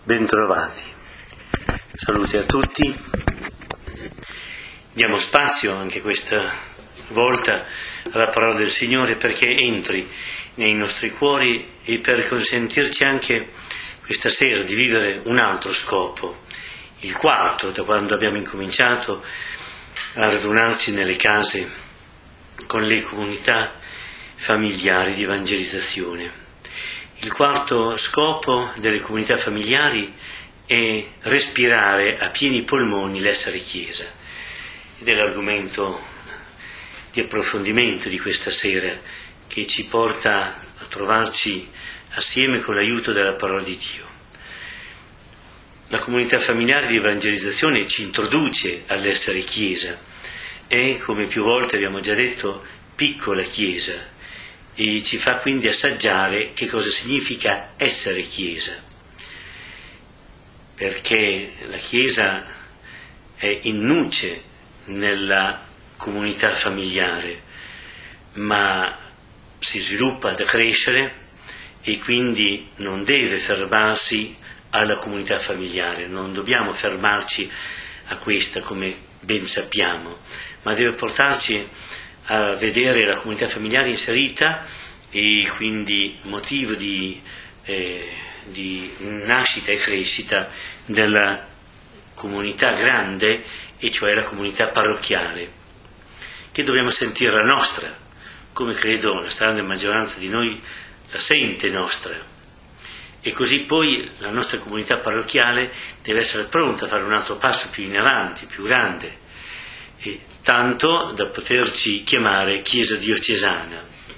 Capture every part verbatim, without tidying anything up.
Bentrovati, saluti a tutti. Diamo spazio anche questa volta alla parola del Signore perché entri nei nostri cuori e per consentirci anche questa sera di vivere un altro scopo, il quarto da quando abbiamo incominciato a radunarci nelle case con le comunità familiari di evangelizzazione. Il quarto scopo delle comunità familiari è respirare a pieni polmoni l'essere Chiesa. Ed è l'argomento di approfondimento di questa sera che ci porta a trovarci assieme con l'aiuto della parola di Dio. La comunità familiare di evangelizzazione ci introduce all'essere Chiesa. È, come più volte abbiamo già detto, piccola Chiesa. E ci fa quindi assaggiare che cosa significa essere Chiesa, perché la Chiesa è in nuce nella comunità familiare, ma si sviluppa da crescere e quindi non deve fermarsi alla comunità familiare, non dobbiamo fermarci a questa come ben sappiamo, ma deve portarci a vedere la comunità familiare inserita e quindi motivo di, eh, di nascita e crescita della comunità grande, e cioè la comunità parrocchiale, che dobbiamo sentire la nostra, come credo la stragrande maggioranza di noi la sente nostra. E così poi la nostra comunità parrocchiale deve essere pronta a fare un altro passo più in avanti, più grande, e tanto da poterci chiamare Chiesa diocesana.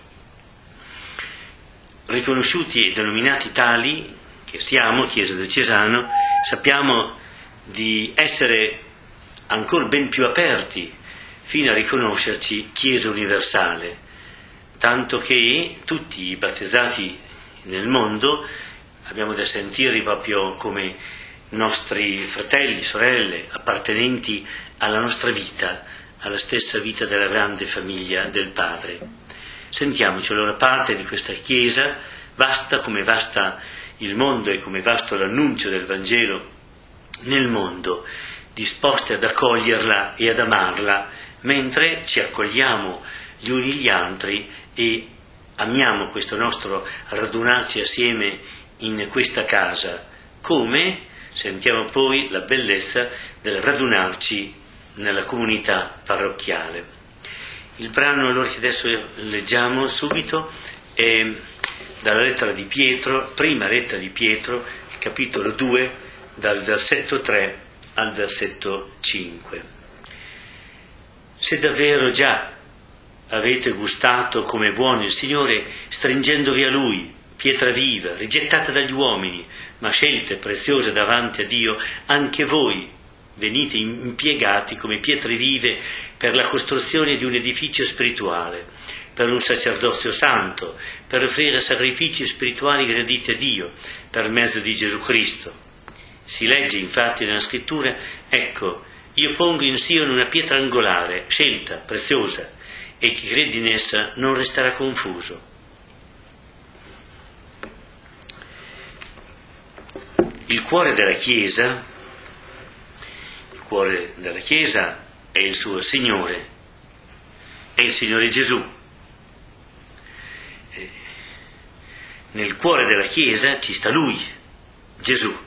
Riconosciuti e denominati tali che siamo, Chiesa diocesana, sappiamo di essere ancora ben più aperti fino a riconoscerci Chiesa universale, tanto che tutti i battezzati nel mondo abbiamo da sentirli proprio come nostri fratelli, sorelle, appartenenti alla nostra vita, alla stessa vita della grande famiglia del Padre. Sentiamoci allora parte di questa Chiesa, vasta come vasta il mondo e come vasto l'annuncio del Vangelo nel mondo, disposti ad accoglierla e ad amarla, mentre ci accogliamo gli uni gli altri e amiamo questo nostro radunarci assieme in questa casa, come sentiamo poi la bellezza del radunarci nella comunità parrocchiale. Il brano allora che adesso leggiamo subito è dalla lettera di Pietro, prima lettera di Pietro, capitolo due, dal versetto tre al versetto cinque. Se davvero già avete gustato come buono il Signore, stringendovi a Lui, pietra viva, rigettata dagli uomini, ma scelta e preziosa davanti a Dio, anche voi venite impiegati come pietre vive per la costruzione di un edificio spirituale, per un sacerdozio santo, per offrire sacrifici spirituali graditi a Dio per mezzo di Gesù Cristo. Si legge infatti nella scrittura: ecco, io pongo in Sion una pietra angolare, scelta, preziosa, e chi crede in essa non resterà confuso. Il cuore della Chiesa Il cuore della Chiesa è il suo Signore, è il Signore Gesù. Nel cuore della Chiesa ci sta Lui, Gesù.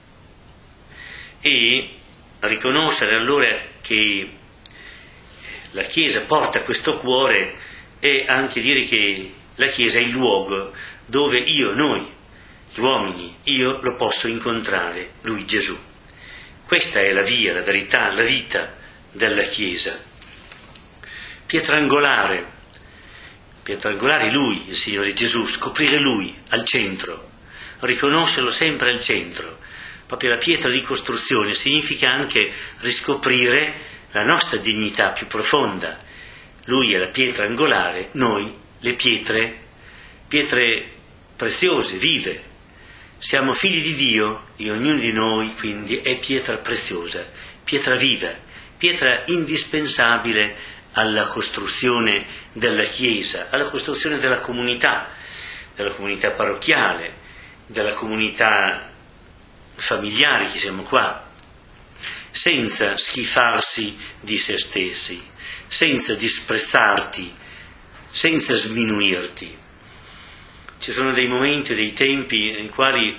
E riconoscere allora che la Chiesa porta questo cuore è anche dire che la Chiesa è il luogo dove io, noi, gli uomini, io lo posso incontrare, Lui, Gesù. Questa è la via, la verità, la vita della Chiesa. Pietra angolare, pietra angolare Lui, il Signore Gesù, scoprire Lui al centro, riconoscerlo sempre al centro. Proprio la pietra di costruzione significa anche riscoprire la nostra dignità più profonda. Lui è la pietra angolare, noi le pietre, pietre preziose, vive. Siamo figli di Dio e ognuno di noi quindi è pietra preziosa, pietra viva, pietra indispensabile alla costruzione della Chiesa, alla costruzione della comunità, della comunità parrocchiale, della comunità familiari che siamo qua, senza schifarsi di se stessi, senza disprezzarti, senza sminuirti. Ci sono dei momenti, dei tempi nei quali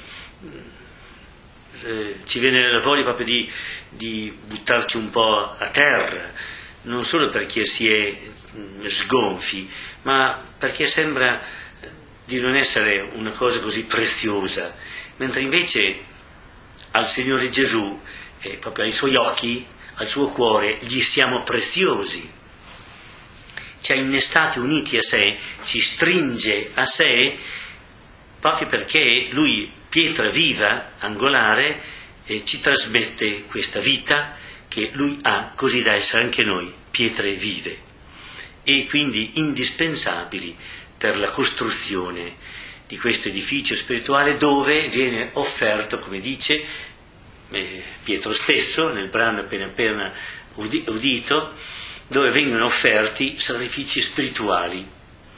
eh, ci viene la voglia proprio di, di buttarci un po' a terra, non solo perché si è sgonfi, ma perché sembra di non essere una cosa così preziosa, mentre invece al Signore Gesù, eh, proprio ai suoi occhi, al suo cuore, gli siamo preziosi. Ci ha innestati uniti a sé, ci stringe a sé, proprio perché Lui, pietra viva, angolare, eh, ci trasmette questa vita che Lui ha, così da essere anche noi pietre vive e quindi indispensabili per la costruzione di questo edificio spirituale, dove viene offerto, come dice eh, Pietro stesso nel brano appena appena udito, dove vengono offerti sacrifici spirituali.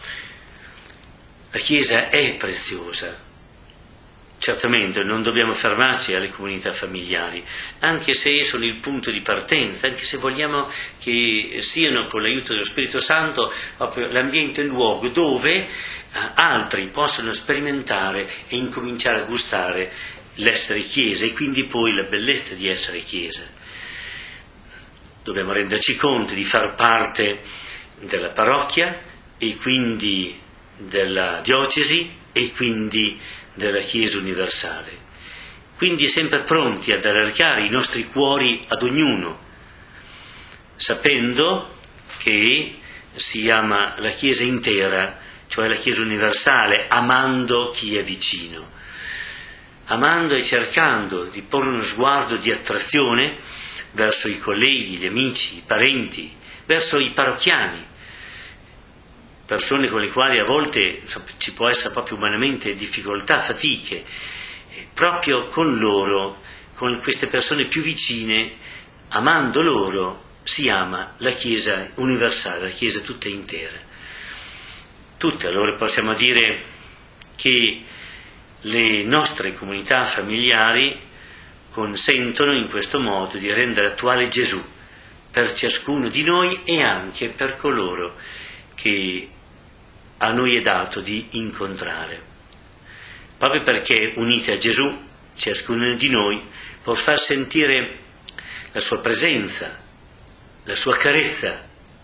La Chiesa è preziosa. Certamente non dobbiamo fermarci alle comunità familiari, anche se sono il punto di partenza, anche se vogliamo che siano, con l'aiuto dello Spirito Santo, proprio l'ambiente e il luogo dove eh, altri possono sperimentare e incominciare a gustare l'essere Chiesa e quindi poi la bellezza di essere Chiesa. Dobbiamo renderci conto di far parte della parrocchia e quindi della diocesi e quindi della Chiesa universale. Quindi sempre pronti ad allargare i nostri cuori ad ognuno, sapendo che si ama la Chiesa intera, cioè la Chiesa universale, amando chi è vicino, amando e cercando di porre uno sguardo di attrazione verso i colleghi, gli amici, i parenti, verso i parrocchiani, persone con le quali a volte ci può essere proprio umanamente difficoltà, fatiche. Proprio con loro, con queste persone più vicine, amando loro, si ama la Chiesa universale, la Chiesa tutta intera. Tutte, allora possiamo dire che le nostre comunità familiari consentono in questo modo di rendere attuale Gesù per ciascuno di noi e anche per coloro che a noi è dato di incontrare. Proprio perché uniti a Gesù, ciascuno di noi può far sentire la sua presenza, la sua carezza.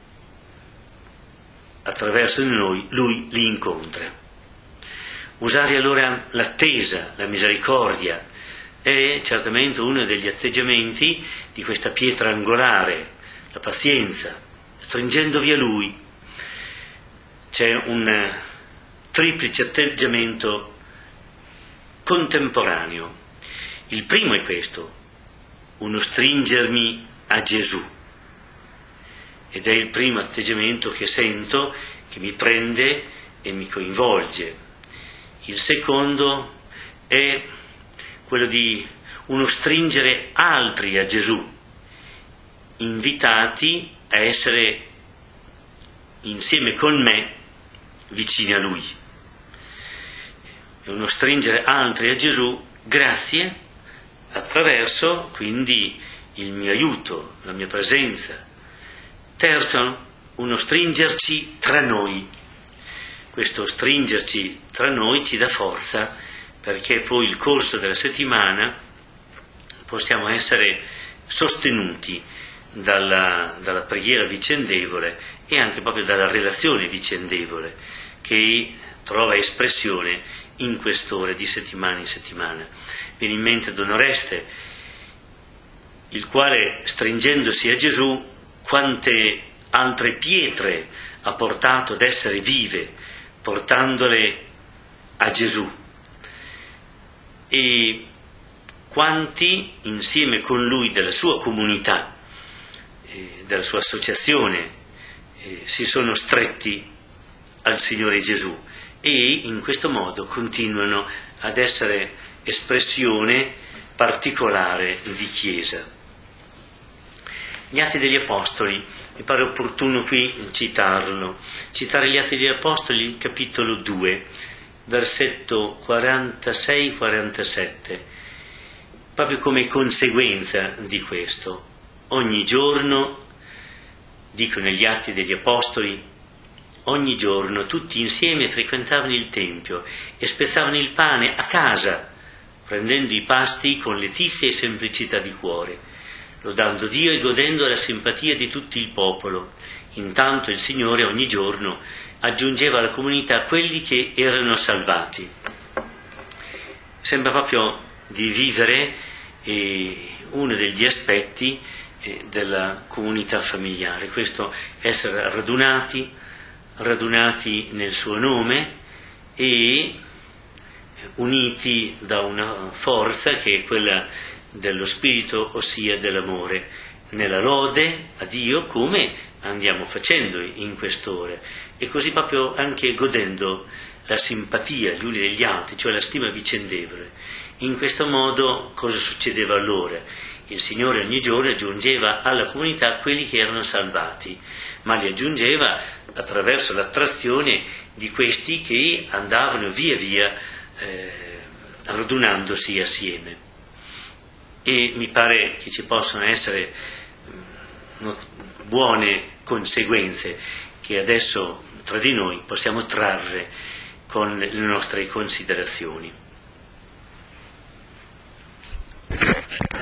Attraverso di noi Lui li incontra. Usare allora l'attesa, la misericordia, è certamente uno degli atteggiamenti di questa pietra angolare, la pazienza, stringendovi a Lui. C'è un triplice atteggiamento contemporaneo. Il primo è questo, uno stringermi a Gesù, ed è il primo atteggiamento che sento, che mi prende e mi coinvolge. Il secondo è quello di uno stringere altri a Gesù, invitati a essere insieme con me vicini a Lui. È uno stringere altri a Gesù grazie attraverso quindi il mio aiuto, la mia presenza. Terzo, uno stringerci tra noi. Questo stringerci tra noi ci dà forza, perché poi il corso della settimana possiamo essere sostenuti dalla, dalla preghiera vicendevole e anche proprio dalla relazione vicendevole che trova espressione in quest'ore di settimana in settimana. Viene in mente Don Oreste, il quale, stringendosi a Gesù, quante altre pietre ha portato ad essere vive, portandole a Gesù, e quanti insieme con lui della sua comunità, eh, della sua associazione, eh, si sono stretti al Signore Gesù e in questo modo continuano ad essere espressione particolare di Chiesa. Gli Atti degli Apostoli, mi pare opportuno qui citarlo, citare gli Atti degli Apostoli, capitolo due, versetto quarantasei quarantasette. proprio come conseguenza di questo, ogni giorno, dicono gli Atti degli Apostoli, ogni giorno tutti insieme frequentavano il Tempio e spezzavano il pane a casa, prendendo i pasti con letizia e semplicità di cuore, lodando Dio e godendo la simpatia di tutto il popolo. Intanto il Signore ogni giorno aggiungeva alla comunità quelli che erano salvati. Sembra proprio di vivere eh, uno degli aspetti eh, della comunità familiare, questo essere radunati, radunati nel suo nome e uniti da una forza che è quella dello Spirito, ossia dell'amore, nella lode a Dio, come andiamo facendo in quest'ore, e così proprio anche godendo la simpatia gli uni degli altri, cioè la stima vicendevole. In questo modo cosa succedeva allora? Il Signore ogni giorno aggiungeva alla comunità quelli che erano salvati, ma li aggiungeva attraverso l'attrazione di questi che andavano via via eh, radunandosi assieme. E mi pare che ci possano essere mh, buone conseguenze che adesso tra di noi possiamo trarre con le nostre considerazioni.